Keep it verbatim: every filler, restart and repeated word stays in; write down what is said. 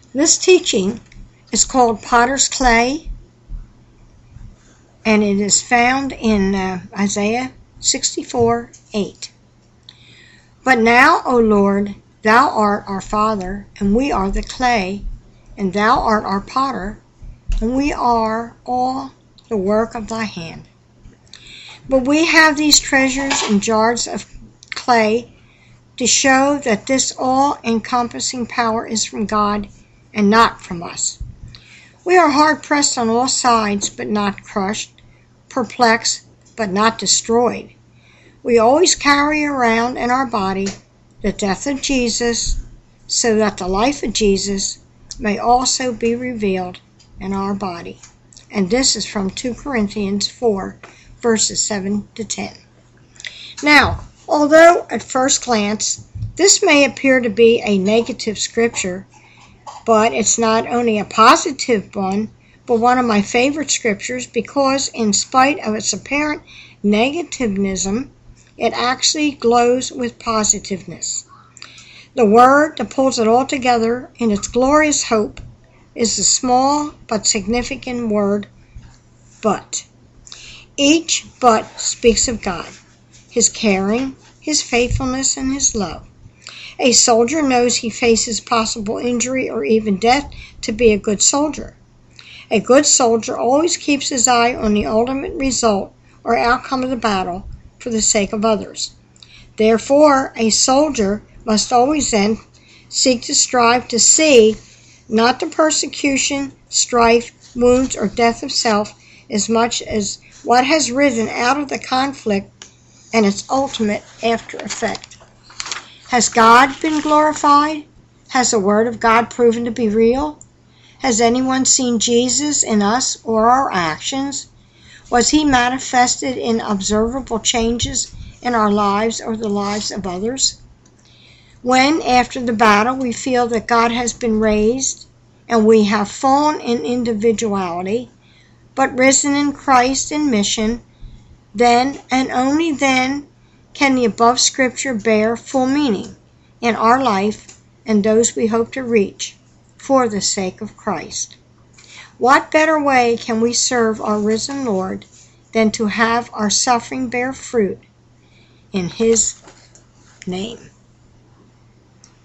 This teaching is called Potter's Clay, and it is found in uh, Isaiah sixty-four eight. But now, O Lord, thou art our Father, and we are the clay, and thou art our potter, and we are all the work of thy hand. But we have these treasures in jars of clay to show that this all-encompassing power is from God and not from us. We are hard-pressed on all sides, but not crushed, perplexed, but not destroyed. We always carry around in our body the death of Jesus, so that the life of Jesus may also be revealed in our body. And this is from two Corinthians four, verses seven to ten. Now, although at first glance this may appear to be a negative scripture, but it's not only a positive one, but one of my favorite scriptures, because in spite of its apparent negativism, it actually glows with positiveness. The word that pulls it all together in its glorious hope is the small but significant word, but. Each but speaks of God, his caring, his faithfulness, and his love. A soldier knows he faces possible injury or even death to be a good soldier. A good soldier always keeps his eye on the ultimate result or outcome of the battle for the sake of others. Therefore, a soldier must always then seek to strive to see not the persecution, strife, wounds, or death of self as much as what has risen out of the conflict and its ultimate after effect. Has God been glorified? Has the Word of God proven to be real? Has anyone seen Jesus in us or our actions? Was he manifested in observable changes in our lives or the lives of others? When, after the battle, we feel that God has been raised and we have fallen in individuality, but risen in Christ in mission, then and only then can the above scripture bear full meaning in our life and those we hope to reach for the sake of Christ. What better way can we serve our risen Lord than to have our suffering bear fruit in his name?